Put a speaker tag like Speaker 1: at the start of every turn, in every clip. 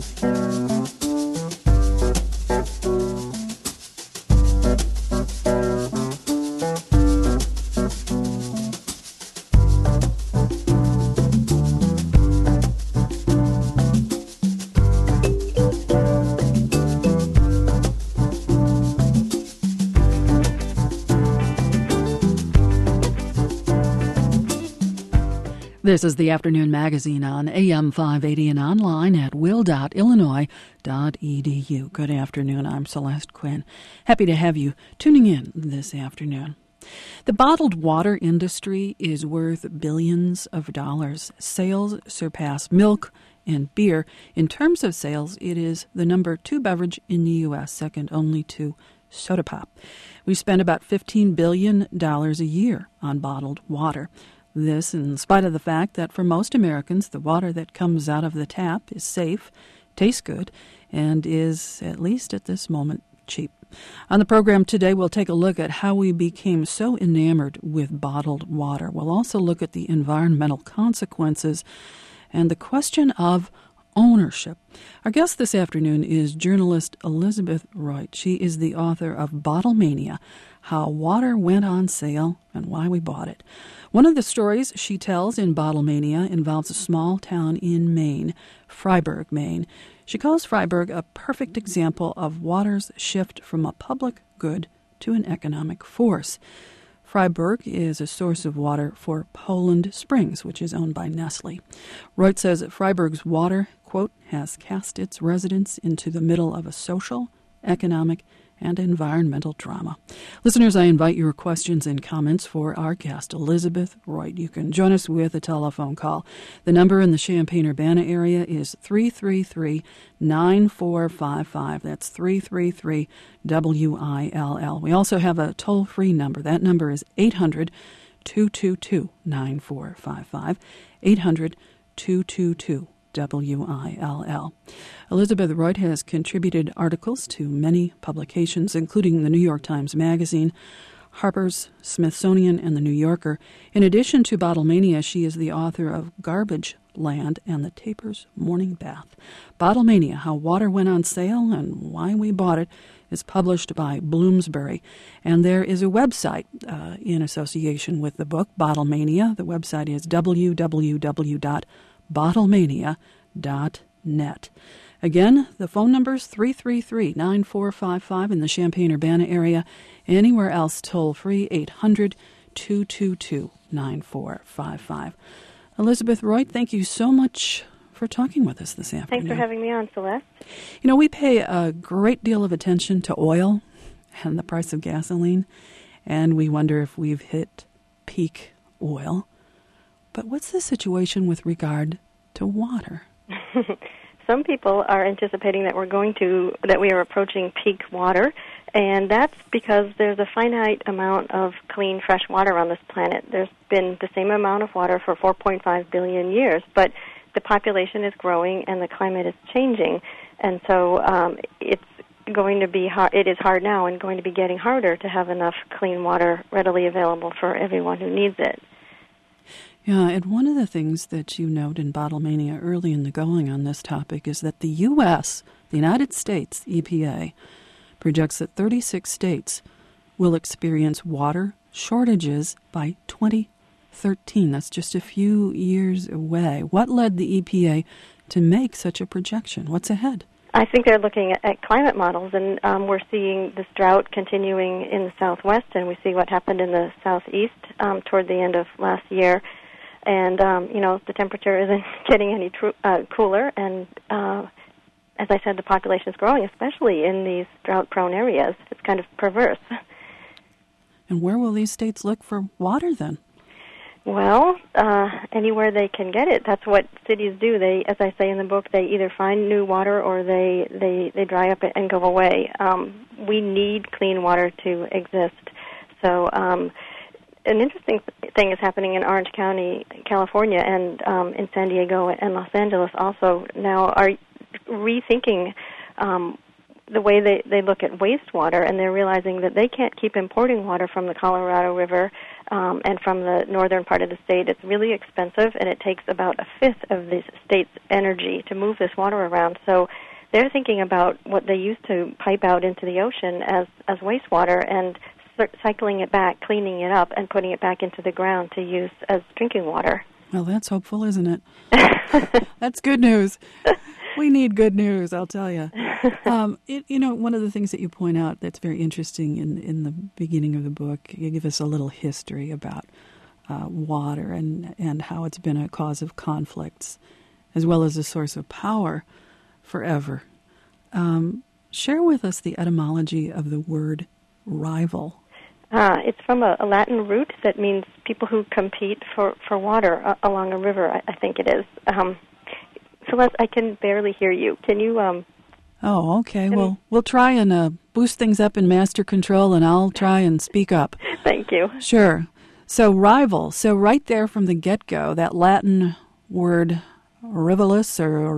Speaker 1: This is the Afternoon Magazine on AM 580 and online at will.illinois.edu. Good afternoon. I'm Celeste Quinn. Happy to have you tuning in this afternoon. The bottled water industry is worth billions of dollars. Sales surpass milk and beer. In terms of sales, it is the number 2 beverage in the U.S., second only to soda pop. We spend about $15 billion a year on bottled water. This in spite of the fact that for most Americans, the water that comes out of the tap is safe, tastes good, and is, at least at this moment, cheap. On the program today, we'll take a look at how we became so enamored with bottled water. We'll also look at the environmental consequences and the question of ownership. Our guest this afternoon is journalist Elizabeth Reut. She is the author of Bottlemania: How Water Went on Sale and Why We Bought It. One of the stories she tells in Bottlemania involves a small town in Maine, Fryeburg, Maine. She calls Fryeburg a perfect example of water's shift from a public good to an economic force. Fryeburg is a source of water for Poland Springs, which is owned by Nestle. Reut says that Fryeburg's water, quote, has cast its residents into the middle of a social, economic, and environmental drama. Listeners, I invite your questions and comments for our guest, Elizabeth Reut. You can join us with a telephone call. The number in the Champaign-Urbana area is 333-9455. That's 333-WILL. We also have a toll-free number. That number is 800-222-9455. 800-222-WILL. Elizabeth Reut has contributed articles to many publications, including the New York Times Magazine, Harper's, Smithsonian, and the New Yorker. In addition to Bottlemania, she is the author of Garbage Land and the Taper's Morning Bath. Bottlemania: How Water Went on Sale and Why We Bought It is published by Bloomsbury. And there is a website in association with the book, Bottlemania. The website is www.bottlemania.net. Again, the phone number is 333-9455 in the Champaign-Urbana area. Anywhere else, toll-free, 800-222-9455. Elizabeth Reut, thank you so much for talking with us this afternoon.
Speaker 2: Thanks for having me on, Celeste.
Speaker 1: You know, we pay a great deal of attention to oil and the price of gasoline, and we wonder if we've hit peak oil. But what's the situation with regard to water?
Speaker 2: Some people are anticipating that we are approaching peak water, and that's because there's a finite amount of clean, fresh water on this planet. There's been the same amount of water for 4.5 billion years, but the population is growing and the climate is changing, and so it's going to be hard. It is hard now and going to be getting harder to have enough clean water readily available for everyone who needs it.
Speaker 1: Yeah, and one of the things that you note in Bottlemania early in the going on this topic is that the U.S., the United States EPA, projects that 36 states will experience water shortages by 2013. That's just a few years away. What led the EPA to make such a projection? What's ahead?
Speaker 2: I think they're looking at climate models, and we're seeing this drought continuing in the Southwest, and we see what happened in the Southeast toward the end of last year. And, the temperature isn't getting any cooler. And, as I said, the population is growing, especially in these drought-prone areas. It's kind of perverse.
Speaker 1: And where will these states look for water then?
Speaker 2: Well, anywhere they can get it. That's what cities do. They, as I say in the book, they either find new water or they dry up and go away. We need clean water to exist. So an interesting thing is happening in Orange County, California, and in San Diego and Los Angeles also now are rethinking the way they look at wastewater, and they're realizing that they can't keep importing water from the Colorado River and from the northern part of the state. It's really expensive, and it takes about a fifth of the state's energy to move this water around. So they're thinking about what they used to pipe out into the ocean as wastewater and cycling it back, cleaning it up, and putting it back into the ground to use as drinking water.
Speaker 1: Well, that's hopeful, isn't it? That's good news. We need good news, I'll tell you. One of the things that you point out that's very interesting in the beginning of the book, you give us a little history about water and how it's been a cause of conflicts as well as a source of power forever. Share with us the etymology of the word rival.
Speaker 2: It's from a Latin root that means people who compete for water along a river, I think it is. Celeste, I can barely hear you. Can you...
Speaker 1: Oh, okay. Well, we'll try and boost things up in master control, and I'll try and speak up.
Speaker 2: Thank you.
Speaker 1: Sure. So rival. So right there from the get-go, that Latin word rivalus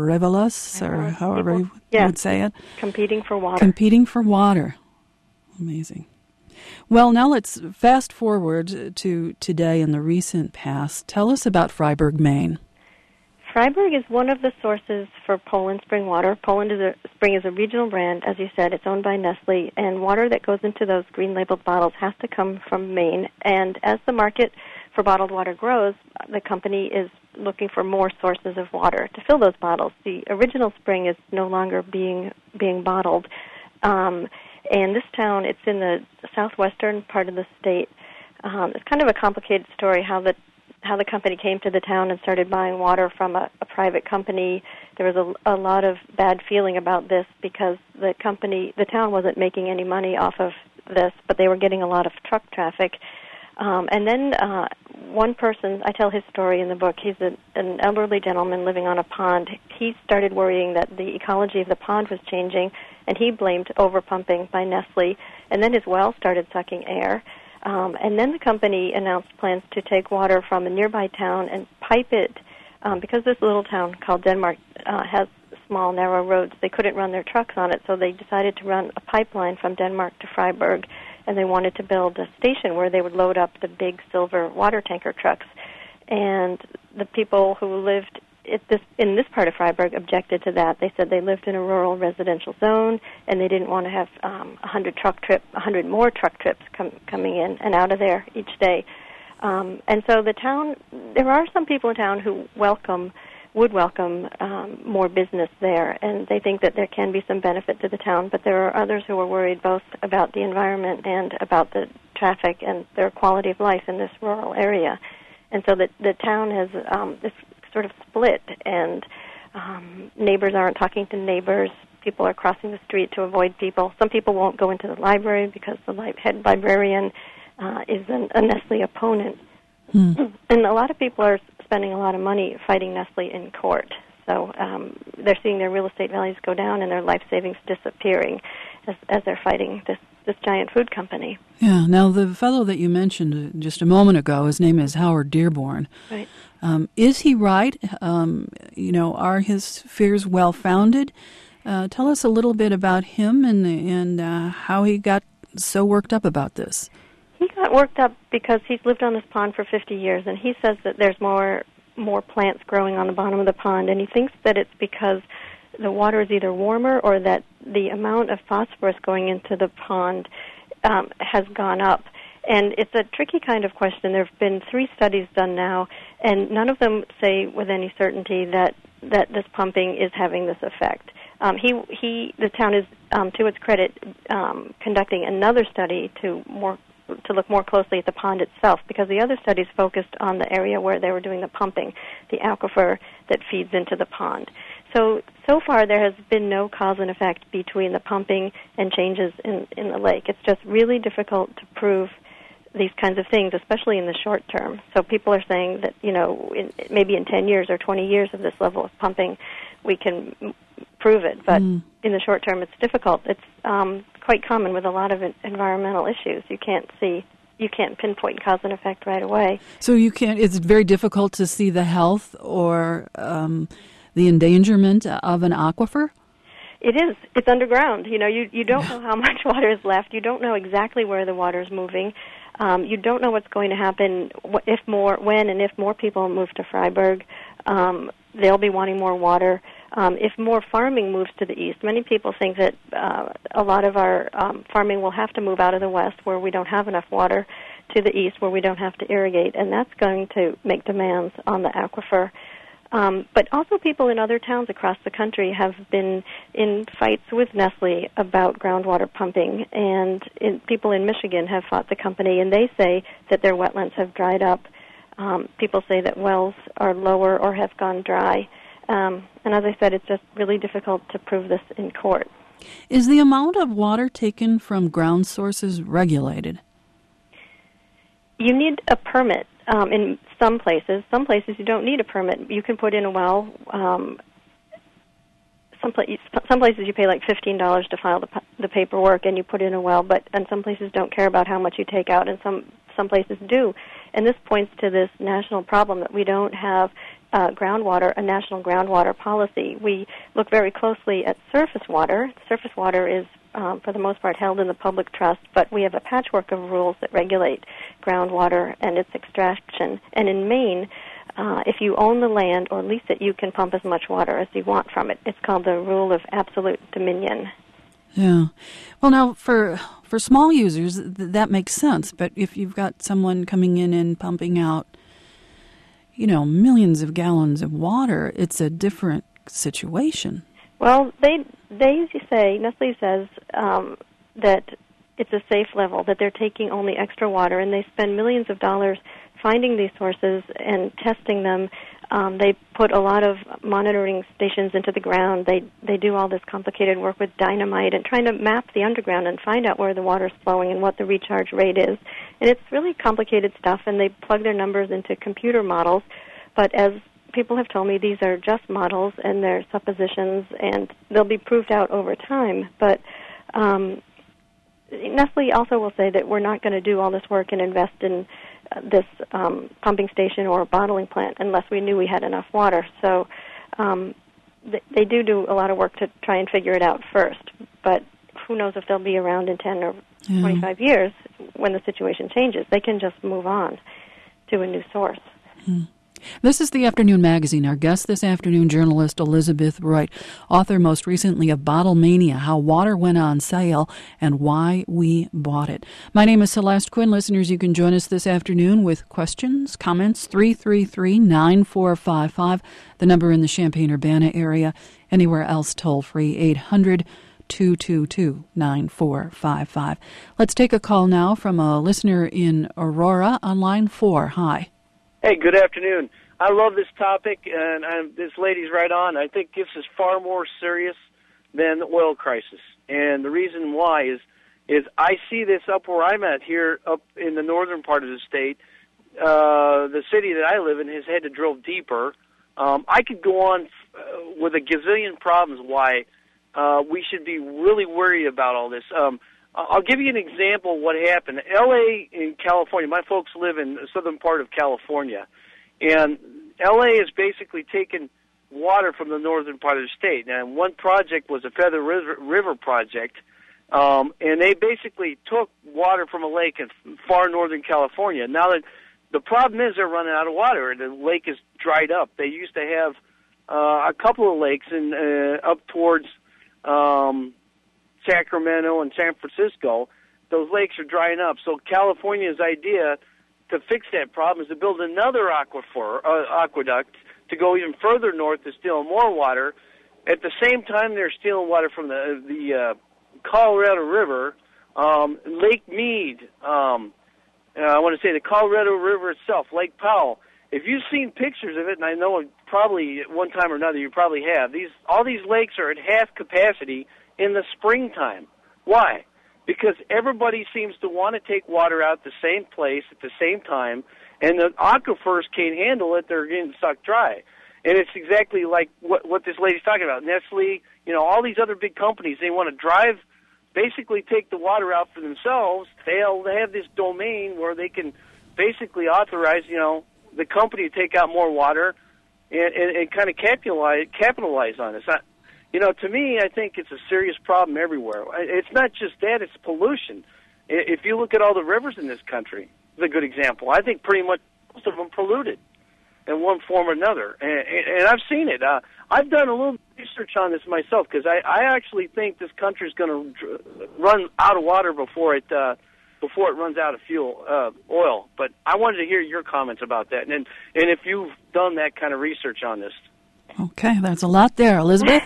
Speaker 1: or however you would say it.
Speaker 2: Competing for water.
Speaker 1: Competing for water. Amazing. Well, now let's fast forward to today in the recent past. Tell us about Fryeburg, Maine.
Speaker 2: Fryeburg is one of the sources for Poland spring water. Poland Spring is a regional brand, as you said. It's owned by Nestle, and water that goes into those green-labeled bottles has to come from Maine. And as the market for bottled water grows, the company is looking for more sources of water to fill those bottles. The original spring is no longer being bottled. And this town, it's in the southwestern part of the state. It's kind of a complicated story how the company came to the town and started buying water from a private company. There was a lot of bad feeling about this because the town wasn't making any money off of this, but they were getting a lot of truck traffic. And then one person, I tell his story in the book, he's an elderly gentleman living on a pond. He started worrying that the ecology of the pond was changing, and he blamed overpumping by Nestle. And then his well started sucking air. And then the company announced plans to take water from a nearby town and pipe it. Because this little town called Denmark has small, narrow roads, they couldn't run their trucks on it, so they decided to run a pipeline from Denmark to Fryeburg, and they wanted to build a station where they would load up the big silver water tanker trucks. And the people who lived in this part of Fryeburg objected to that. They said they lived in a rural residential zone, and they didn't want to have 100 more truck trips coming in and out of there each day. And so the town, there are some people in town who would welcome more business there, and they think that there can be some benefit to the town, but there are others who are worried both about the environment and about the traffic and their quality of life in this rural area. And so the town has this sort of split, and neighbors aren't talking to neighbors. People are crossing the street to avoid people. Some people won't go into the library because the head librarian is a Nestle opponent. And a lot of people are spending a lot of money fighting Nestle in court. So they're seeing their real estate values go down and their life savings disappearing as they're fighting this giant food company.
Speaker 1: Yeah. Now, the fellow that you mentioned just a moment ago, his name is Howard Dearborn.
Speaker 2: Right.
Speaker 1: Is he right? Are his fears well-founded? Tell us a little bit about him and how he got so worked up about this.
Speaker 2: He got worked up because he's lived on this pond for 50 years, and he says that there's more plants growing on the bottom of the pond, and he thinks that it's because the water is either warmer or that the amount of phosphorus going into the pond has gone up. And it's a tricky kind of question. There have been 3 studies done now, and none of them say with any certainty that this pumping is having this effect. The town is, to its credit, conducting another study to look more closely at the pond itself, because the other studies focused on the area where they were doing the pumping, the aquifer that feeds into the pond. So far there has been no cause and effect between the pumping and changes in the lake. It's just really difficult to prove these kinds of things, especially in the short term. So people are saying that, maybe in 10 years or 20 years of this level of pumping, we can prove it. But in the short term, it's difficult. It's quite common with a lot of environmental issues. You can't pinpoint cause and effect right away.
Speaker 1: So it's very difficult to see the health or the endangerment of an aquifer?
Speaker 2: It is. It's underground. You don't know how much water is left. You don't know exactly where the water is moving. You don't know what's going to happen when and if more people move to Freiburg. They'll be wanting more water. If more farming moves to the east, many people think that a lot of our farming will have to move out of the west where we don't have enough water to the east where we don't have to irrigate, and that's going to make demands on the aquifer. But also people in other towns across the country have been in fights with Nestle about groundwater pumping, and people in Michigan have fought the company, and they say that their wetlands have dried up. People say that wells are lower or have gone dry. And as I said, it's just really difficult to prove this in court.
Speaker 1: Is the amount of water taken from ground sources regulated?
Speaker 2: You need a permit in some places. Some places you don't need a permit. You can put in a well. Some places you pay like $15 to file the paperwork and you put in a well, and some places don't care about how much you take out, and some places do. And this points to this national problem that we don't have a national groundwater policy. We look very closely at surface water. Surface water is, for the most part, held in the public trust, but we have a patchwork of rules that regulate groundwater and its extraction. And in Maine, if you own the land or lease it, you can pump as much water as you want from it. It's called the rule of absolute dominion.
Speaker 1: Yeah. Well, now, for small users, that makes sense. But if you've got someone coming in and pumping out, millions of gallons of water, it's a different situation.
Speaker 2: Well, they say, Nestle says that it's a safe level, that they're taking only extra water, and they spend millions of dollars finding these sources and testing them. They put a lot of monitoring stations into the ground. They do all this complicated work with dynamite and trying to map the underground and find out where the water's flowing and what the recharge rate is. And it's really complicated stuff, and they plug their numbers into computer models. But as people have told me, these are just models and they're suppositions, and they'll be proved out over time. But Nestle also will say that we're not going to do all this work and invest in this pumping station or bottling plant unless we knew we had enough water. So they do a lot of work to try and figure it out first. But who knows if they'll be around in 10 or 25 years when the situation changes. They can just move on to a new source.
Speaker 1: This is the Afternoon Magazine. Our guest this afternoon, journalist Elizabeth Royt, author most recently of Bottle Mania, How Water Went on Sale and Why We Bought It. My name is Celeste Quinn. Listeners, you can join us this afternoon with questions, comments, 333-9455, the number in the Champaign-Urbana area. Anywhere else, toll-free, 800-222-9455. Let's take a call now from a listener in Aurora on line 4. Hi.
Speaker 3: Hey, good afternoon. I love this topic, and this lady's right on. I think this is far more serious than the oil crisis. And the reason why is I see this up where I'm at here, up in the northern part of the state. The city that I live in has had to drill deeper. I could go on with a gazillion problems why we should be really worried about all this. I'll give you an example of what happened. L.A. in California, my folks live in the southern part of California, and L.A. has basically taken water from the northern part of the state. And one project was a Feather River project, and they basically took water from a lake in far northern California. Now, the problem is they're running out of water, and the lake is dried up. They used to have a couple of lakes up towards Sacramento and San Francisco. Those lakes are drying up. So California's idea to fix that problem is to build another aqueduct to go even further north to steal more water. At the same time, they're stealing water from the Colorado River, Lake Mead. I want to say the Colorado River itself, Lake Powell. If you've seen pictures of it, and I know probably at one time or another you probably have, all these lakes are at half capacity in the springtime. Why? Because everybody seems to want to take water out the same place at the same time, and the aquifers can't handle it. They're getting sucked dry. And it's exactly like what this lady's talking about. Nestle, all these other big companies, they want to basically take the water out for themselves. They'll have this domain where they can basically authorize, the company to take out more water and kind of capitalize on this. To me, I think it's a serious problem everywhere. It's not just that, it's pollution. If you look at all the rivers in this country, it's a good example. I think pretty much most of them polluted in one form or another. And I've seen it. I've done a little research on this myself because I actually think this country is going to run out of water before it runs out of oil. But I wanted to hear your comments about that, and if you've done that kind of research on this.
Speaker 1: Okay, that's a lot there, Elizabeth.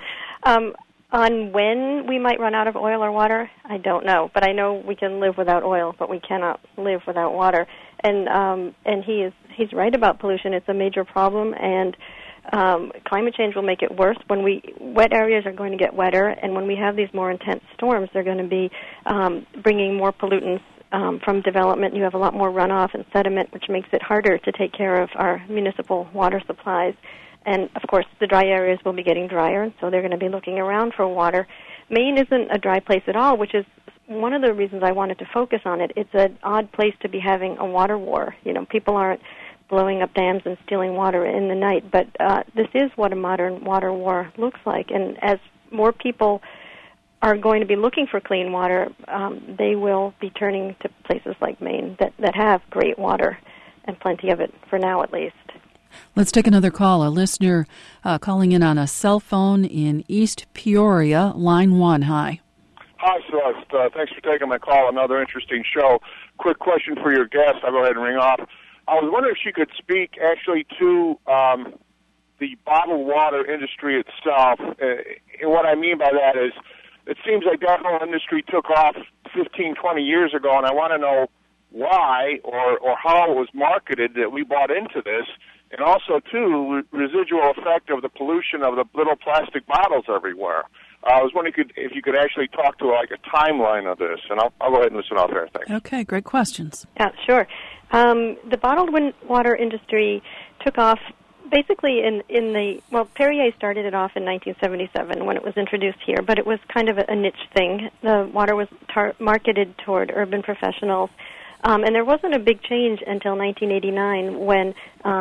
Speaker 2: On when we might run out of oil or water, I don't know. But I know we can live without oil, but we cannot live without water. And he's right about pollution. It's a major problem, and climate change will make it worse. Wet areas are going to get wetter, and when we have these more intense storms, they're going to be bringing more pollutants from development. You have a lot more runoff and sediment, which makes it harder to take care of our municipal water supplies. And, of course, the dry areas will be getting drier, and so they're going to be looking around for water. Maine isn't a dry place at all, which is one of the reasons I wanted to focus on it. It's an odd place to be having a water war. People aren't blowing up dams and stealing water in the night, but this is what a modern water war looks like. And as more people are going to be looking for clean water, they will be turning to places like Maine that have great water and plenty of it, for now at least.
Speaker 1: Let's take another call. A listener calling in on a cell phone in East Peoria, line 1. Hi.
Speaker 4: Hi, Celeste. Thanks for taking my call. Another interesting show. Quick question for your guest. I'll go ahead and ring off. I was wondering if she could speak actually to the bottled water industry itself. And what I mean by that is it seems like that whole industry took off 15, 20 years ago, and I want to know why or how it was marketed that we bought into this. And also, too, residual effect of the pollution of the little plastic bottles everywhere. I was wondering if you could actually talk to a timeline of this, and I'll go ahead and listen out there. Thanks.
Speaker 1: Okay, great questions.
Speaker 2: Yeah, sure. The bottled water industry took off basically Perrier started it off in 1977 when it was introduced here, but it was kind of a niche thing. The water was marketed toward urban professionals, and there wasn't a big change until 1989 when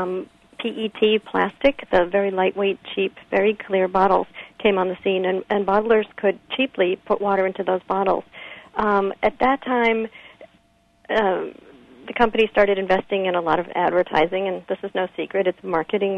Speaker 2: PET plastic, the very lightweight, cheap, very clear bottles, came on the scene, and bottlers could cheaply put water into those bottles. At that time, the company started investing in a lot of advertising, and this is no secret. It's marketing,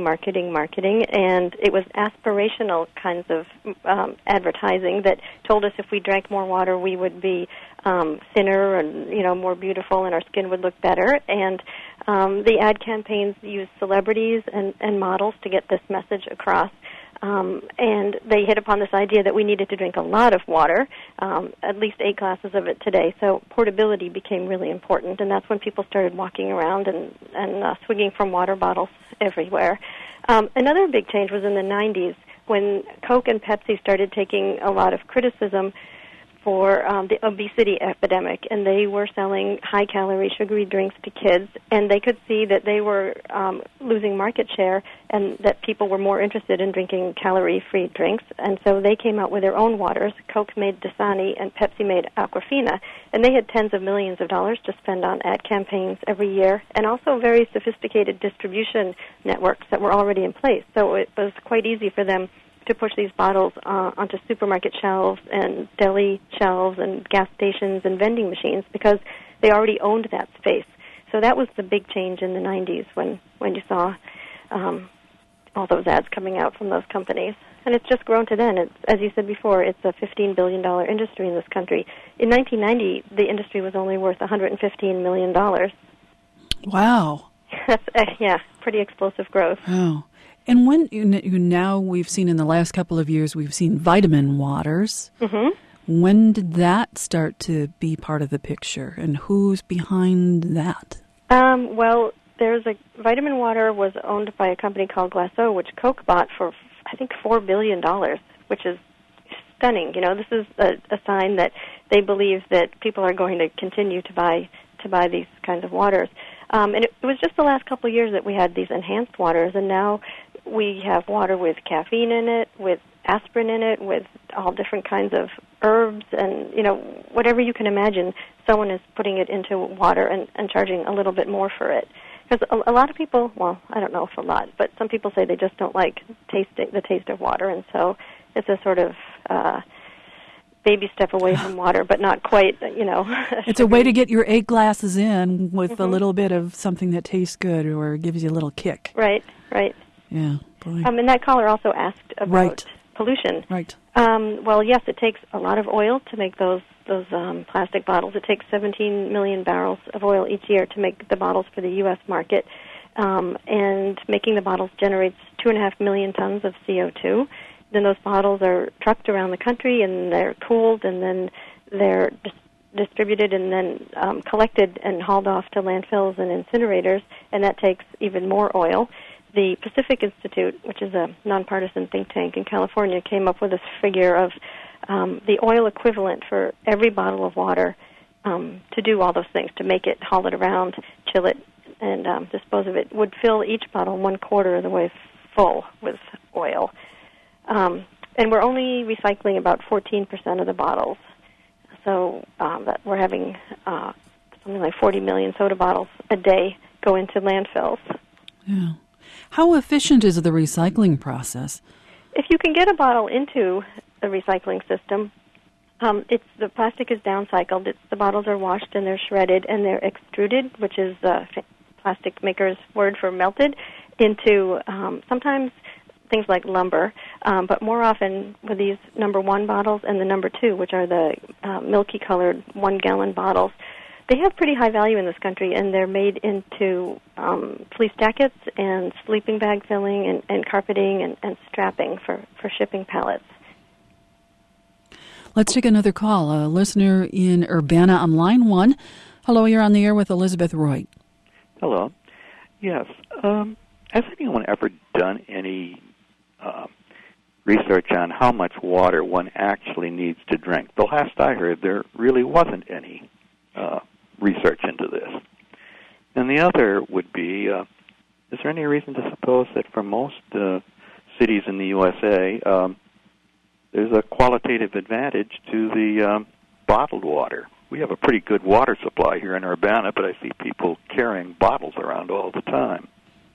Speaker 2: and it was aspirational kinds of advertising that told us if we drank more water, we would be thinner and more beautiful, and our skin would look better. And the ad campaigns used celebrities and models to get this message across. And they hit upon this idea that we needed to drink a lot of water, at least 8 glasses of it today. So portability became really important, and that's when people started walking around and swigging from water bottles everywhere. Another big change was in the 90s when Coke and Pepsi started taking a lot of criticism for the obesity epidemic, and they were selling high-calorie, sugary drinks to kids, and they could see that they were losing market share and that people were more interested in drinking calorie-free drinks, and so they came out with their own waters. Coke made Dasani, and Pepsi made Aquafina, and they had tens of millions of dollars to spend on ad campaigns every year, and also very sophisticated distribution networks that were already in place, so it was quite easy for them to push these bottles onto supermarket shelves and deli shelves and gas stations and vending machines because they already owned that space. So that was the big change in the 90s when you saw all those ads coming out from those companies. And it's just grown to then. It's, as you said before, it's a $15 billion industry in this country. In 1990, the industry was only worth $115 million.
Speaker 1: Wow.
Speaker 2: That's, pretty explosive growth.
Speaker 1: Oh. And when now we've seen in the last couple of years, we've seen vitamin waters. Mm-hmm. When did that start to be part of the picture, and who's behind that?
Speaker 2: Well, there's vitamin water was owned by a company called Glaceau, which Coke bought for, I think, $4 billion, which is stunning. This is a sign that they believe that people are going to continue to buy these kinds of waters. And it was just the last couple of years that we had these enhanced waters, and now we have water with caffeine in it, with aspirin in it, with all different kinds of herbs, and, whatever you can imagine, someone is putting it into water and charging a little bit more for it. Because a lot of people, well, I don't know if a lot, but some people say they just don't like the taste of water, and so It's a sort of baby step away from water, but not quite,
Speaker 1: It's a way to get your 8 glasses in with a little bit of something that tastes good or gives you a little kick.
Speaker 2: Right.
Speaker 1: Yeah, boy.
Speaker 2: And that caller also asked about pollution.
Speaker 1: Right.
Speaker 2: Well, yes, it takes a lot of oil to make those plastic bottles. It takes 17 million barrels of oil each year to make the bottles for the U.S. market. And making the bottles generates 2.5 million tons of CO2. Then those bottles are trucked around the country, and they're cooled, and then they're distributed and then collected and hauled off to landfills and incinerators, and that takes even more oil. The Pacific Institute, which is a nonpartisan think tank in California, came up with this figure of the oil equivalent for every bottle of water to do all those things, to make it, haul it around, chill it, and dispose of it, would fill each bottle 1/4 of the way full with oil. And we're only recycling about 14% of the bottles. So that we're having something like 40 million soda bottles a day go into landfills.
Speaker 1: Yeah. How efficient is the recycling process?
Speaker 2: If you can get a bottle into the recycling system, the plastic is downcycled. The bottles are washed and they're shredded and they're extruded, which is the plastic maker's word for melted, into sometimes things like lumber, but more often with these number 1 bottles and the number 2, which are the milky-colored 1-gallon bottles. They have pretty high value in this country, and they're made into fleece jackets and sleeping bag filling and carpeting and strapping for shipping pallets.
Speaker 1: Let's take another call. A listener in Urbana on line 1. Hello, you're on the air with Elizabeth Roy.
Speaker 5: Hello. Yes. Has anyone ever done any research on how much water one actually needs to drink? The last I heard, there really wasn't any research into this. And the other would be, is there any reason to suppose that for most cities in the USA, there's a qualitative advantage to the bottled water? We have a pretty good water supply here in Urbana, but I see people carrying bottles around all the time.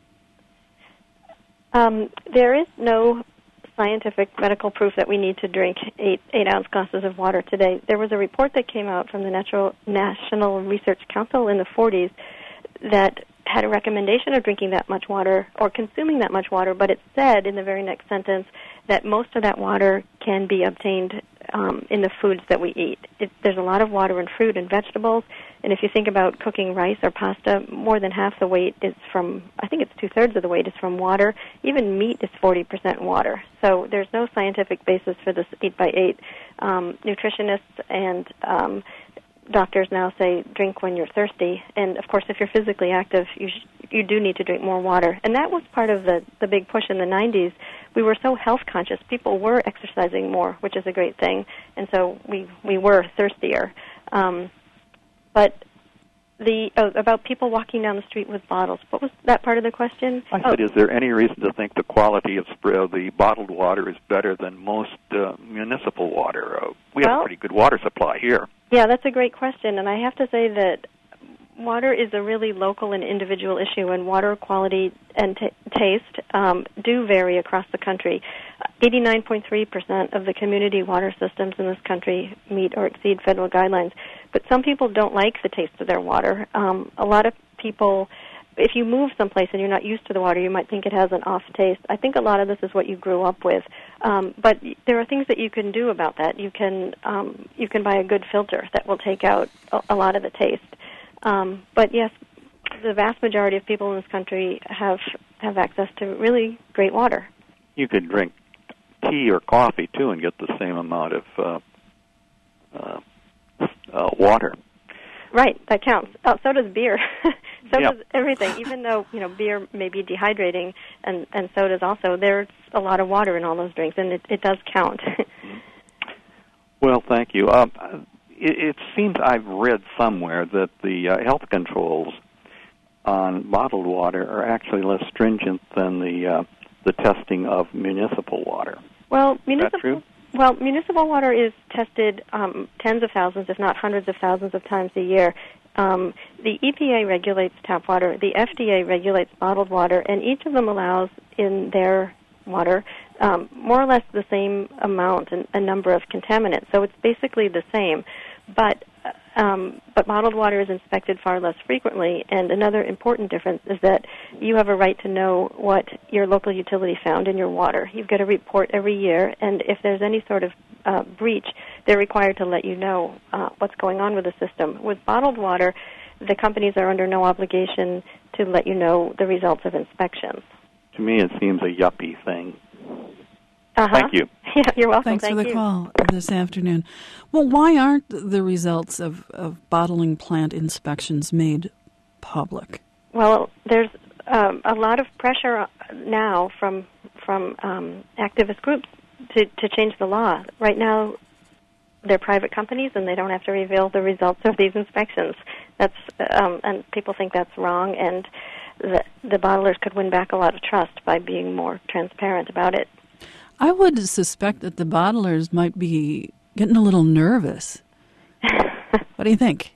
Speaker 2: There is no scientific medical proof that we need to drink 8-ounce glasses of water today. There was a report that came out from the National Research Council in the 40s that had a recommendation of drinking that much water or consuming that much water, but it said in the very next sentence that most of that water can be obtained in the foods that we eat. There's a lot of water in fruit and vegetables, and if you think about cooking rice or pasta, more than half the weight is from, I think it's 2/3 of the weight is from water. Even meat is 40% water. So there's no scientific basis for this 8x8. Nutritionists and doctors now say drink when you're thirsty, and of course if you're physically active, you do need to drink more water. And that was part of the big push in the 90s. We were so health conscious. People were exercising more, which is a great thing, and so we were thirstier. But about people walking down the street with bottles, what was that part of the question?
Speaker 5: I said, is there any reason to think the quality of the bottled water is better than most municipal water? We have a pretty good water supply here.
Speaker 2: Yeah, that's a great question, and I have to say that water is a really local and individual issue, and water quality and taste do vary across the country. 89.3% of the community water systems in this country meet or exceed federal guidelines, but some people don't like the taste of their water. A lot of people, if you move someplace and you're not used to the water, you might think it has an off taste. I think a lot of this is what you grew up with, but there are things that you can do about that. You can buy a good filter that will take out a lot of the taste. But yes, the vast majority of people in this country have access to really great water.
Speaker 5: You could drink tea or coffee, too, and get the same amount of water.
Speaker 2: Right, that counts. Oh, so does beer. Does everything. Even though, beer may be dehydrating, and sodas also, there's a lot of water in all those drinks, and it does count.
Speaker 5: Well, thank you. It seems I've read somewhere that the health controls on bottled water are actually less stringent than the testing of municipal water.
Speaker 2: Well,
Speaker 5: Is that true?
Speaker 2: Well, municipal water is tested tens of thousands, if not hundreds of thousands of times a year. The EPA regulates tap water. The FDA regulates bottled water, and each of them allows in their water more or less the same amount and number of contaminants. So it's basically the same, but bottled water is inspected far less frequently. And another important difference is that you have a right to know what your local utility found in your water. You've got a report every year, and if there's any sort of breach, they're required to let you know what's going on with the system. With bottled water, the companies are under no obligation to let you know the results of inspections.
Speaker 5: To me, it seems a yuppie thing.
Speaker 2: Thank
Speaker 5: you.
Speaker 2: Yeah, you're welcome.
Speaker 1: Thanks
Speaker 2: Thank
Speaker 1: for the
Speaker 2: you.
Speaker 1: call this afternoon. Well, why aren't the results of bottling plant inspections made public?
Speaker 2: Well, there's a lot of pressure now from activist groups to change the law. Right now, they're private companies, and they don't have to reveal the results of these inspections. That's and people think that's wrong, and the bottlers could win back a lot of trust by being more transparent about it.
Speaker 1: I would suspect that the bottlers might be getting a little nervous. What do you think?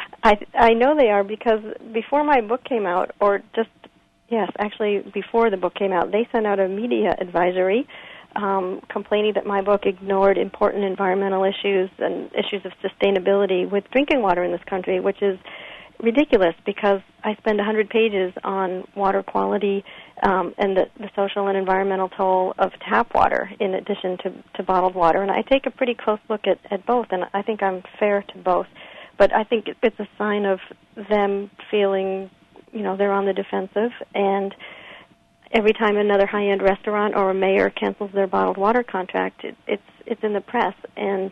Speaker 2: I know they are, because before my book came out, or just, yes, actually before the book came out, they sent out a media advisory complaining that my book ignored important environmental issues and issues of sustainability with drinking water in this country, which is ridiculous, because I spend 100 pages on water quality and the social and environmental toll of tap water in addition to bottled water. And I take a pretty close look at both, and I think I'm fair to both. But I think it's a sign of them feeling, they're on the defensive, and every time another high-end restaurant or a mayor cancels their bottled water contract, it's in the press. And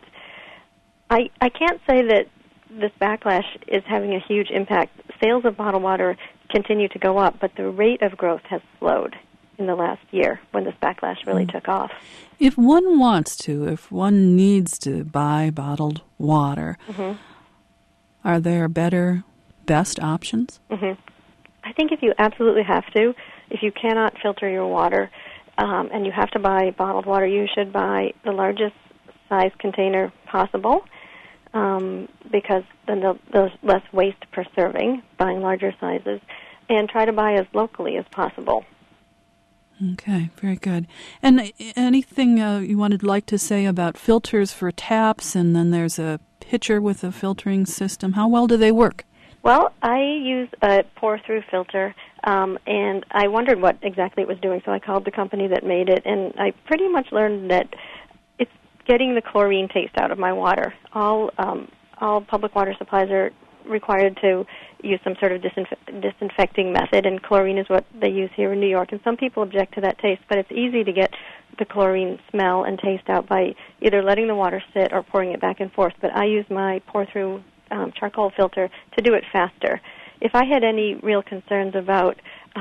Speaker 2: I can't say that this backlash is having a huge impact. Sales of bottled water continue to go up, but the rate of growth has slowed in the last year when this backlash really took off.
Speaker 1: If one needs to buy bottled water, are there best options?
Speaker 2: I think if you absolutely have to, if you cannot filter your water and you have to buy bottled water, you should buy the largest size container possible, because then there's less waste per serving, buying larger sizes, and try to buy as locally as possible.
Speaker 1: Okay, very good. And anything you would like to say about filters for taps, and then there's a pitcher with a filtering system. How well do they work?
Speaker 2: Well, I use a pour-through filter, and I wondered what exactly it was doing, so I called the company that made it, and I pretty much learned that it's getting the chlorine taste out of my water. All public water supplies are required to use some sort of disinfecting method, and chlorine is what they use here in New York. And some people object to that taste, but it's easy to get the chlorine smell and taste out by either letting the water sit or pouring it back and forth. But I use my pour-through charcoal filter to do it faster. If I had any real concerns about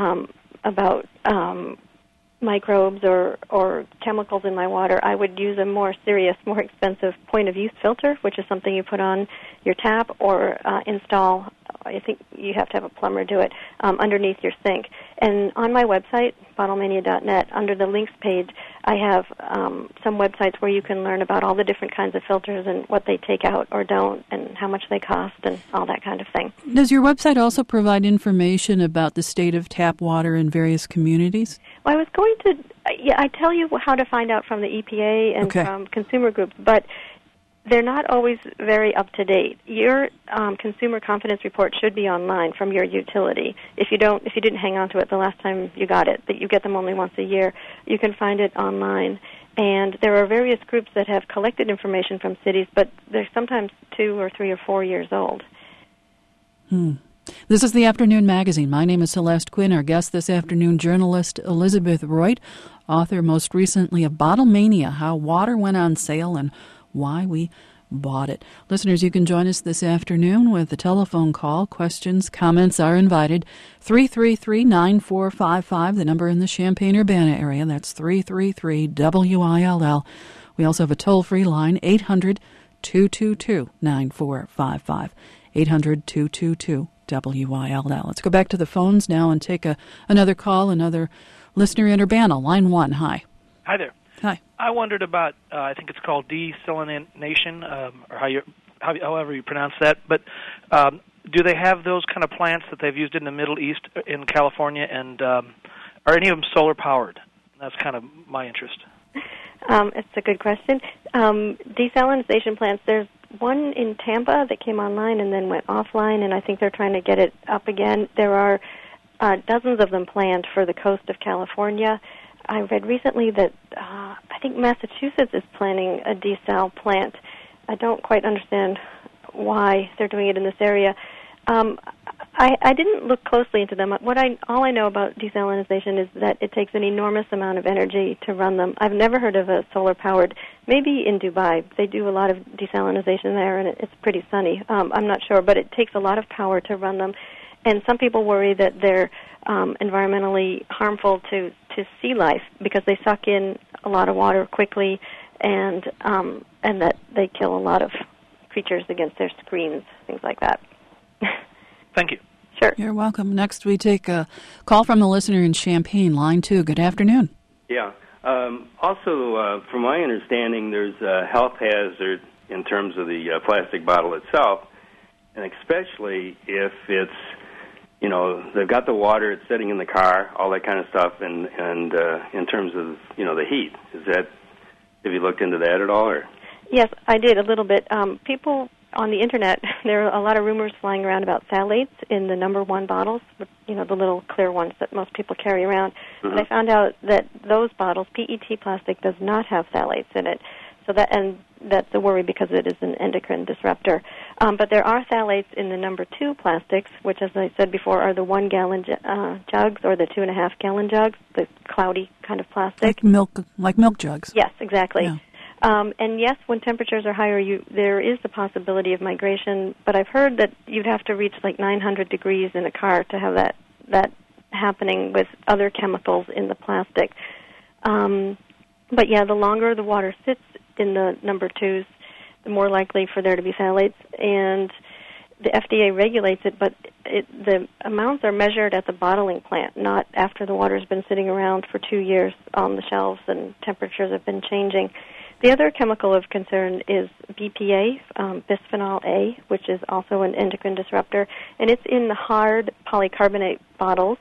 Speaker 2: microbes or chemicals in my water, I would use a more serious, more expensive point-of-use filter, which is something you put on your tap or install. I think you have to have a plumber do it underneath your sink. And on my website, bottlemania.net, under the links page, I have some websites where you can learn about all the different kinds of filters and what they take out or don't and how much they cost and all that kind of thing.
Speaker 1: Does your website also provide information about the state of tap water in various communities?
Speaker 2: Well, I was going to, I tell you how to find out from the EPA and from consumer groups, but they're not always very up-to-date. Your consumer confidence report should be online from your utility. If you didn't hang on to it the last time you got it, but you get them only once a year, you can find it online. And there are various groups that have collected information from cities, but they're sometimes 2 or 3 or 4 years old.
Speaker 1: This is the Afternoon Magazine. My name is Celeste Quinn. Our guest this afternoon, journalist Elizabeth Reut, author most recently of Bottlemania, How Water Went on Sale and Why We Bought It. Listeners, you can join us this afternoon with a telephone call. Questions, comments are invited. 333-9455, the number in the Champaign-Urbana area. That's 333-WILL. We also have a toll-free line, 800-222-9455. 800-222-WILL. Let's go back to the phones now and take another call, another listener in Urbana. Line 1, hi.
Speaker 6: Hi there.
Speaker 1: Hi.
Speaker 6: I wondered about, I think it's called desalination, or however you pronounce that. But do they have those kind of plants that they've used in the Middle East, in California, and are any of them solar powered? That's kind of my interest.
Speaker 2: It's a good question. Desalinization plants, there's one in Tampa that came online and then went offline, and I think they're trying to get it up again. There are dozens of them planned for the coast of California. I read recently that I think Massachusetts is planning a desal plant. I don't quite understand why they're doing it in this area. I didn't look closely into them. All I know about desalinization is that it takes an enormous amount of energy to run them. I've never heard of a solar-powered. Maybe in Dubai they do a lot of desalinization there, and it's pretty sunny. I'm not sure, but it takes a lot of power to run them. And some people worry that they're environmentally harmful to sea life because they suck in a lot of water quickly, and that they kill a lot of creatures against their screens, things like that.
Speaker 6: Thank you.
Speaker 2: Sure.
Speaker 1: You're welcome. Next, we take a call from a listener in Champaign, line 2. Good afternoon.
Speaker 7: Yeah. Also, from my understanding, there's a health hazard in terms of the plastic bottle itself, and especially if it's, they've got the water, it's sitting in the car, all that kind of stuff, and in terms of, the heat. Have you looked into that at all? Or?
Speaker 2: Yes, I did a little bit. People on the Internet, there are a lot of rumors flying around about phthalates in the number 1 bottles, the little clear ones that most people carry around. Mm-hmm. And I found out that those bottles, PET plastic, does not have phthalates in it. So that's a worry because it is an endocrine disruptor. But there are phthalates in the number 2 plastics, which, as I said before, are the 1-gallon jugs or the 2.5-gallon jugs, the cloudy kind of plastic.
Speaker 1: Like milk jugs.
Speaker 2: Yes, exactly.
Speaker 1: Yeah.
Speaker 2: And yes, when temperatures are higher, there is the possibility of migration, but I've heard that you'd have to reach like 900 degrees in a car to have that happening with other chemicals in the plastic. But yeah, the longer the water sits in the number 2s, the more likely for there to be phthalates. And the FDA regulates it, but the amounts are measured at the bottling plant, not after the water's been sitting around for 2 years on the shelves and temperatures have been changing. The other chemical of concern is BPA, bisphenol A, which is also an endocrine disruptor, and it's in the hard polycarbonate bottles.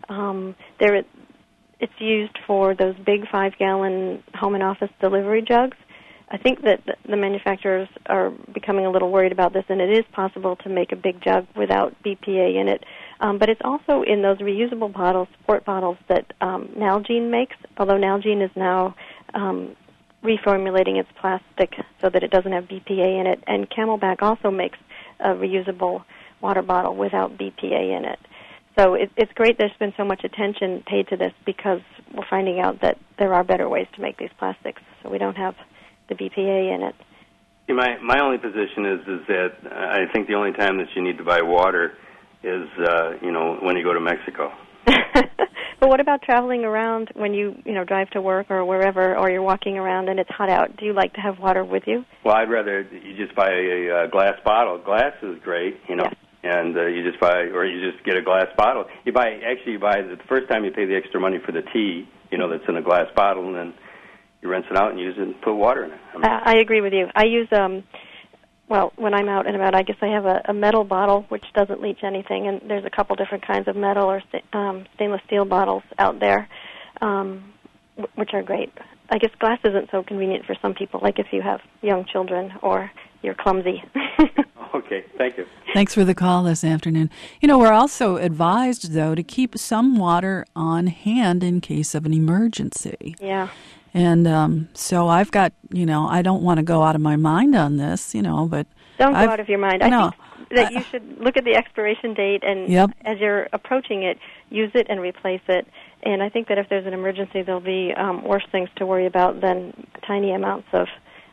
Speaker 2: It's used for those big 5-gallon home and office delivery jugs. I think that the manufacturers are becoming a little worried about this, and it is possible to make a big jug without BPA in it. But it's also in those reusable bottles, quart bottles that Nalgene makes, although Nalgene is now reformulating its plastic so that it doesn't have BPA in it. And Camelback also makes a reusable water bottle without BPA in it. So it's great there's been so much attention paid to this because we're finding out that there are better ways to make these plastics so we don't have the BPA in it.
Speaker 7: My only position is that I think the only time that you need to buy water is, when you go to Mexico.
Speaker 2: But what about traveling around when you drive to work or wherever, or you're walking around and it's hot out? Do you like to have water with you?
Speaker 7: Well, I'd rather you just buy a glass bottle. Glass is great,
Speaker 2: Yes.
Speaker 7: And you just get a glass bottle. You buy the first time you pay the extra money for the tea, that's in a glass bottle, and then you rinse it out and use it and put water in it.
Speaker 2: I agree with you. I use when I'm out and about, I guess I have a metal bottle which doesn't leach anything, and there's a couple different kinds of metal or stainless steel bottles out there, which are great. I guess glass isn't so convenient for some people, like if you have young children or you're clumsy.
Speaker 7: Okay, thank you.
Speaker 1: Thanks for the call this afternoon. We're also advised, though, to keep some water on hand in case of an emergency.
Speaker 2: Yeah.
Speaker 1: And so I've got, I don't want to go out of my mind on this, but...
Speaker 2: Don't go out of your mind.
Speaker 1: No.
Speaker 2: I think that you should look at the expiration date and as you're approaching it, use it and replace it. And I think that if there's an emergency, there'll be worse things to worry about than tiny amounts of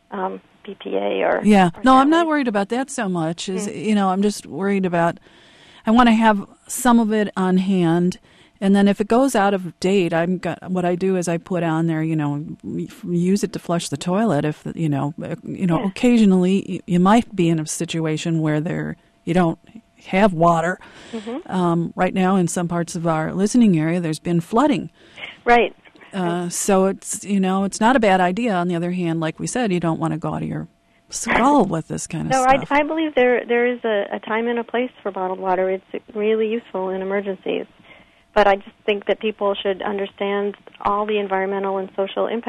Speaker 2: BPA or...
Speaker 1: Yeah. No, I'm not worried about that so much. I'm just worried about... I want to have some of it on hand. And then if it goes out of date, what I do is I put on there, use it to flush the toilet. If occasionally you might be in a situation where you don't have water. Mm-hmm. Right now, in some parts of our listening area, there's been flooding.
Speaker 2: Right.
Speaker 1: So it's it's not a bad idea. On the other hand, like we said, you don't want to go out of your skull with this kind of stuff.
Speaker 2: No, I believe there is a time and a place for bottled water. It's really useful in emergencies. But I just think that people should understand all the environmental and social impacts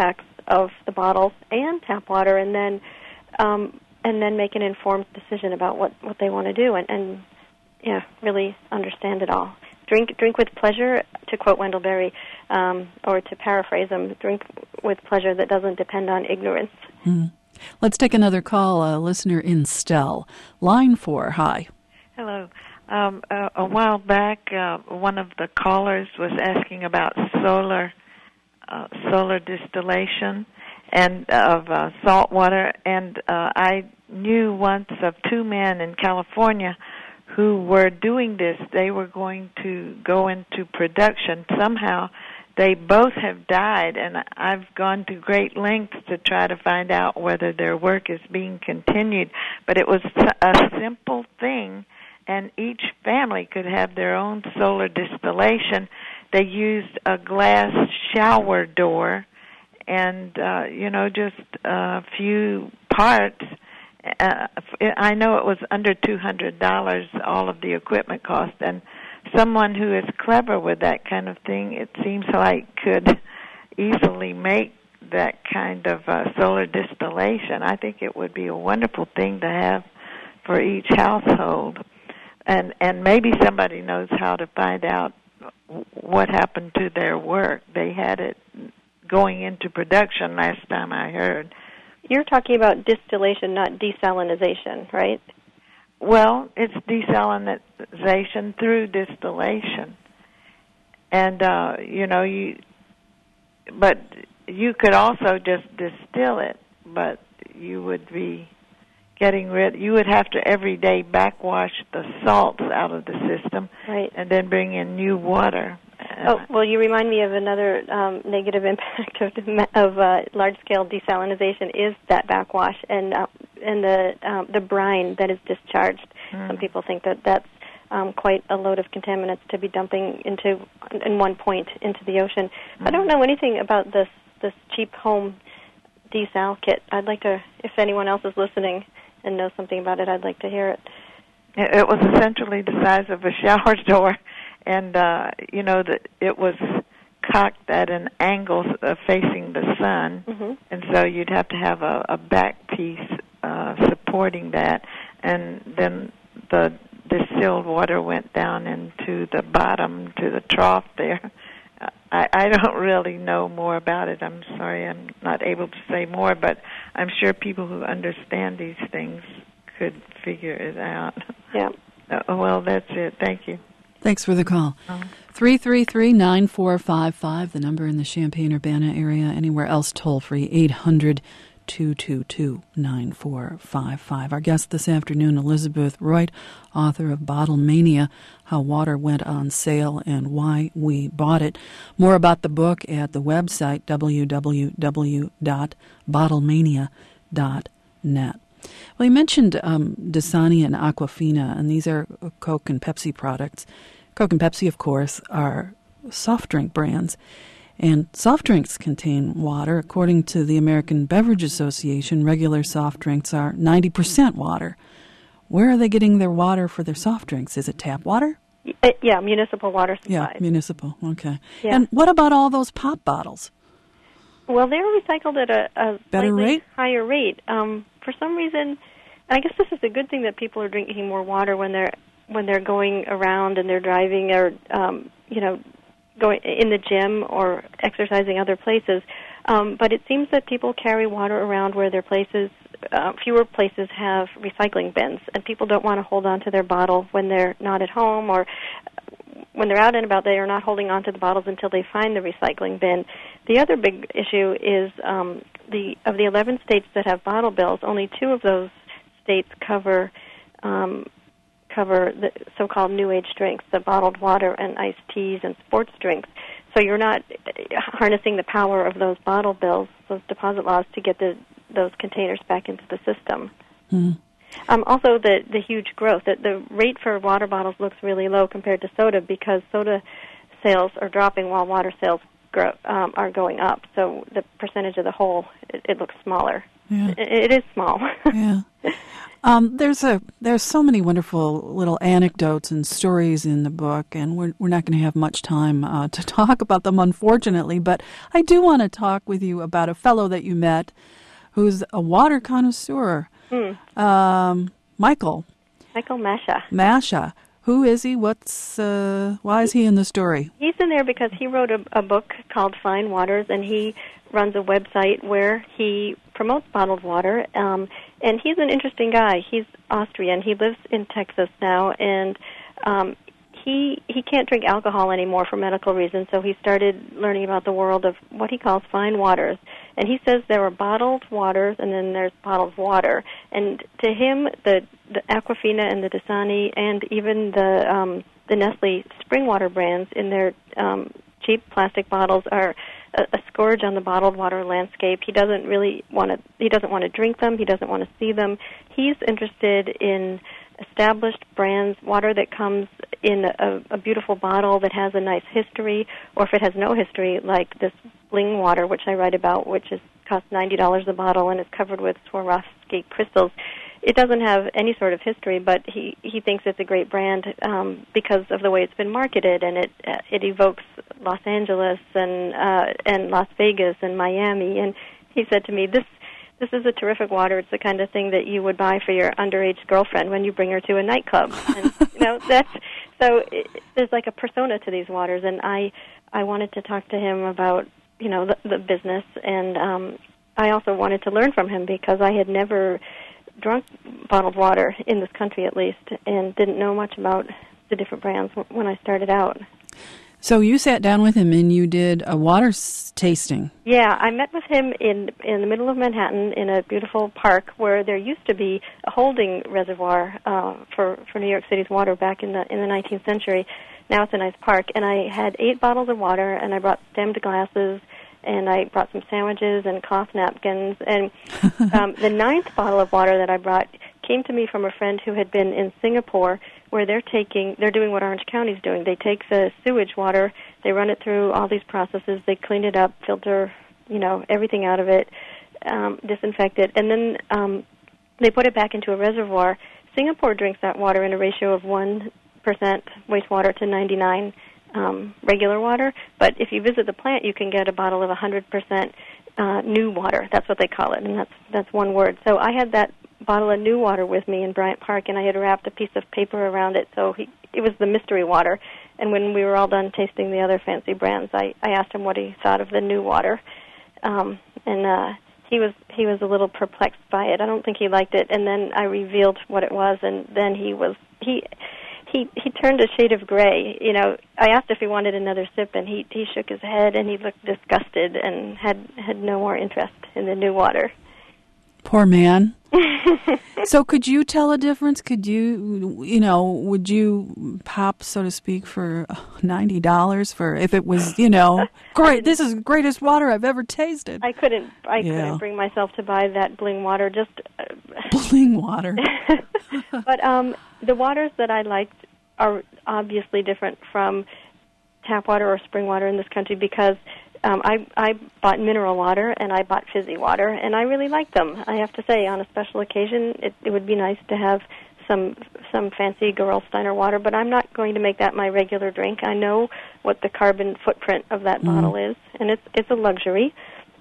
Speaker 2: of the bottles and tap water, and then make an informed decision about what they want to do, and really understand it all. Drink with pleasure, to quote Wendell Berry, or to paraphrase him, drink with pleasure that doesn't depend on ignorance.
Speaker 1: Let's take another call. A listener in Stell. Line 4, hi.
Speaker 8: Hello. A while back, one of the callers was asking about solar distillation and of salt water, and I knew once of two men in California who were doing this. They were going to go into production. Somehow they both have died, and I've gone to great lengths to try to find out whether their work is being continued. But it was a simple thing, and each family could have their own solar distillation. They used a glass shower door and, just a few parts. I know it was under $200, all of the equipment cost, and someone who is clever with that kind of thing, it seems like, could easily make that kind of solar distillation. I think it would be a wonderful thing to have for each household. And maybe somebody knows how to find out what happened to their work. They had it going into production last time I heard.
Speaker 2: You're talking about distillation, not desalinization, right?
Speaker 8: Well, it's desalinization through distillation. And, but you could also just distill it, but you would be you would have to every day backwash the salts out of the system,
Speaker 2: right,
Speaker 8: and then bring in new water.
Speaker 2: Well, you remind me of another negative impact of large-scale desalinization is that backwash and the brine that is discharged. Some people think that that's quite a load of contaminants to be dumping in one point into the ocean. I don't know anything about this cheap home desal kit. I'd like to, if anyone else is listening and knows something about it, I'd like to hear it.
Speaker 8: It was essentially the size of a shower door, and it was cocked at an angle facing the sun, and so you'd have to have a back piece supporting that, and then the distilled water went down into the bottom to the trough there. I don't really know more about it. I'm sorry I'm not able to say more, but I'm sure people who understand these things could figure it out.
Speaker 2: Yeah.
Speaker 8: Well, that's it. Thank you.
Speaker 1: Thanks for the call. 333-9455, the number in the Champaign-Urbana area. Anywhere else, toll free, 800-222-9455. Our guest this afternoon, Elizabeth Reut, author of Bottle Mania, How Water Went on Sale and Why We Bought It. More about the book at the website, www.bottlemania.net. Well, you mentioned Dasani and Aquafina, and these are Coke and Pepsi products. Coke and Pepsi, of course, are soft drink brands. And soft drinks contain water. According to the American Beverage Association, regular soft drinks are 90% water. Where are they getting their water for their soft drinks? Is it tap water?
Speaker 2: Yeah, municipal water supply.
Speaker 1: Yeah, municipal. Okay.
Speaker 2: Yeah.
Speaker 1: And what about all those pop bottles?
Speaker 2: Well, they're recycled at a
Speaker 1: better
Speaker 2: slightly
Speaker 1: rate?
Speaker 2: Higher rate. For some reason, and I guess this is a good thing that people are drinking more water when they're going around and they're driving or going in the gym or exercising other places. But it seems that people carry water around where their places, fewer places have recycling bins, and people don't want to hold on to their bottle when they're not at home or when they're out and about. They are not holding on to the bottles until they find the recycling bin. The other big issue is of the 11 states that have bottle bills, only 2 of those states cover the so-called new age drinks, the bottled water and iced teas and sports drinks. So you're not harnessing the power of those bottle bills, those deposit laws, to get those containers back into the system. Also, the huge growth. The rate for water bottles looks really low compared to soda because soda sales are dropping while water sales are going up. So the percentage of the whole, it looks smaller.
Speaker 1: Yeah.
Speaker 2: It is small.
Speaker 1: Yeah. There's so many wonderful little anecdotes and stories in the book, and we're not going to have much time to talk about them, unfortunately. But I do want to talk with you about a fellow that you met, who's a water connoisseur, Michael
Speaker 2: Masha.
Speaker 1: Masha. Who is he? Why is he in the story?
Speaker 2: He's in there because he wrote a book called Fine Waters, and he runs a website where he promotes bottled water. And he's an interesting guy. He's Austrian. He lives in Texas now, and he can't drink alcohol anymore for medical reasons, so he started learning about the world of what he calls fine waters. And he says there are bottled waters, and then there's bottled water. And to him, the Aquafina and the Dasani and even the Nestle spring water brands in their cheap plastic bottles are a scourge on the bottled water landscape. He doesn't want to drink them. He doesn't want to see them. He's interested in established brands, water that comes in a beautiful bottle that has a nice history, or if it has no history, like this Bling water, which I write about, which costs $90 a bottle and is covered with Swarovski crystals. It doesn't have any sort of history, but he thinks it's a great brand because of the way it's been marketed, and it evokes Los Angeles and Las Vegas and Miami. And he said to me, "This is a terrific water. It's the kind of thing that you would buy for your underage girlfriend when you bring her to a nightclub." And there's like a persona to these waters, and I wanted to talk to him about the business, and I also wanted to learn from him because I had never drunk bottled water in this country, at least, and didn't know much about the different brands when I started out.
Speaker 1: So you sat down with him and you did a water tasting.
Speaker 2: Yeah, I met with him in the middle of Manhattan in a beautiful park where there used to be a holding reservoir for New York City's water back in the 19th century. Now it's a nice park, and I had 8 bottles of water, and I brought stemmed glasses, and I brought some sandwiches and cloth napkins. And the 9th bottle of water that I brought came to me from a friend who had been in Singapore, where they're doing what Orange County's doing. They take the sewage water, they run it through all these processes, they clean it up, filter, everything out of it, disinfect it, and then they put it back into a reservoir. Singapore drinks that water in a ratio of 1% wastewater to 99 regular water, but if you visit the plant, you can get a bottle of 100% new water. That's what they call it, and that's one word. So I had that bottle of new water with me in Bryant Park, and I had wrapped a piece of paper around it, so it was the mystery water. And when we were all done tasting the other fancy brands, I asked him what he thought of the new water, and he was a little perplexed by it. I don't think he liked it, and then I revealed what it was, and then he turned a shade of gray. I asked if he wanted another sip, and he shook his head, and he looked disgusted and had no more interest in the new water.
Speaker 1: Poor man. So could you tell a difference? Could you, would you pop, so to speak, for $90 for if it was, great, this is the greatest water I've ever tasted?
Speaker 2: I couldn't bring myself to buy that Bling water, just...
Speaker 1: Bling water.
Speaker 2: But the waters that I liked are obviously different from tap water or spring water in this country because I bought mineral water and I bought fizzy water, and I really like them. I have to say, on a special occasion, it would be nice to have some fancy Gerolsteiner water, but I'm not going to make that my regular drink. I know what the carbon footprint of that bottle is, and it's a luxury.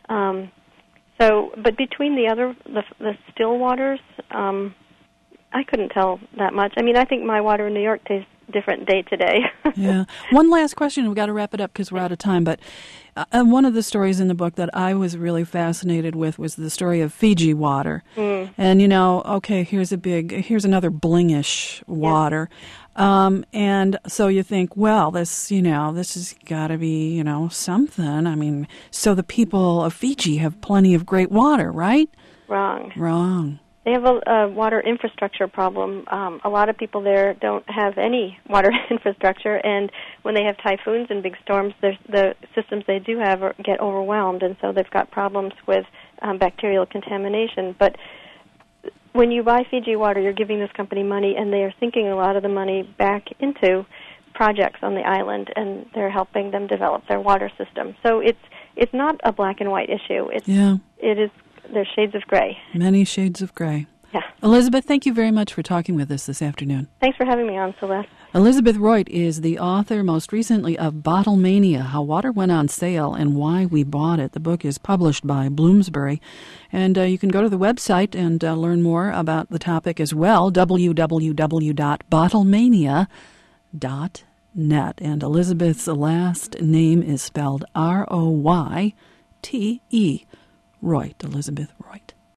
Speaker 2: But between the still waters, I couldn't tell that much. I mean, I think my water in New York tastes different day to day.
Speaker 1: Yeah. One last question. We've got to wrap it up because we're out of time. But one of the stories in the book that I was really fascinated with was the story of Fiji water. And, here's another blingish water. Yeah. And so you think, well, this has got to be, something. I mean, so the people of Fiji have plenty of great water, right? Wrong.
Speaker 2: They have a water infrastructure problem. A lot of people there don't have any water infrastructure, and when they have typhoons and big storms, the systems they do have get overwhelmed, and so they've got problems with bacterial contamination. But when you buy Fiji water, you're giving this company money, and they are sinking a lot of the money back into projects on the island, and they're helping them develop their water system. So it's not a black and white issue. It is. There's shades of gray.
Speaker 1: Many shades of gray.
Speaker 2: Yeah.
Speaker 1: Elizabeth, thank you very much for talking with us this afternoon.
Speaker 2: Thanks for having me on, Celeste.
Speaker 1: Elizabeth Royt is the author, most recently, of Bottlemania, How Water Went on Sale and Why We Bought It. The book is published by Bloomsbury. And you can go to the website and learn more about the topic as well, www.bottlemania.net. And Elizabeth's last name is spelled R-O-Y-T-E, Royt, Elizabeth Royt.